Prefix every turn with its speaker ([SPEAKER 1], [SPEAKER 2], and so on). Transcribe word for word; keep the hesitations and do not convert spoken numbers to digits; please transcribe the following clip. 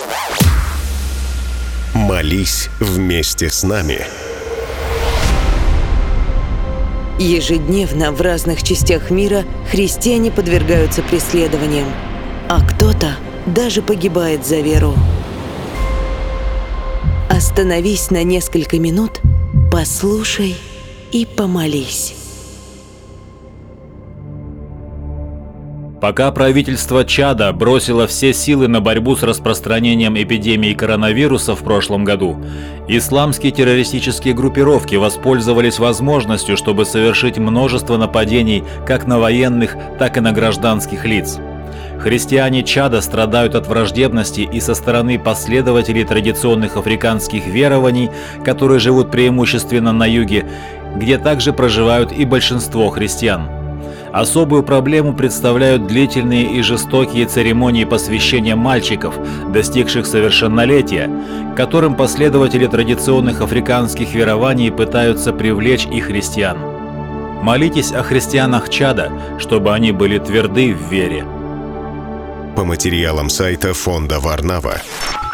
[SPEAKER 1] Молись вместе с нами.
[SPEAKER 2] Ежедневно в разных частях мира христиане подвергаются преследованиям, а кто-то даже погибает за веру. Остановись на несколько минут, послушай и помолись.
[SPEAKER 3] Пока правительство Чада бросило все силы на борьбу с распространением эпидемии коронавируса в прошлом году, исламские террористические группировки воспользовались возможностью, чтобы совершить множество нападений как на военных, так и на гражданских лиц. Христиане Чада страдают от враждебности и со стороны последователей традиционных африканских верований, которые живут преимущественно на юге, где также проживают и большинство христиан. Особую проблему представляют длительные и жестокие церемонии посвящения мальчиков, достигших совершеннолетия, к которым последователи традиционных африканских верований пытаются привлечь и христиан. Молитесь о христианах Чада, чтобы они были тверды в вере.
[SPEAKER 1] По материалам сайта фонда Варнава.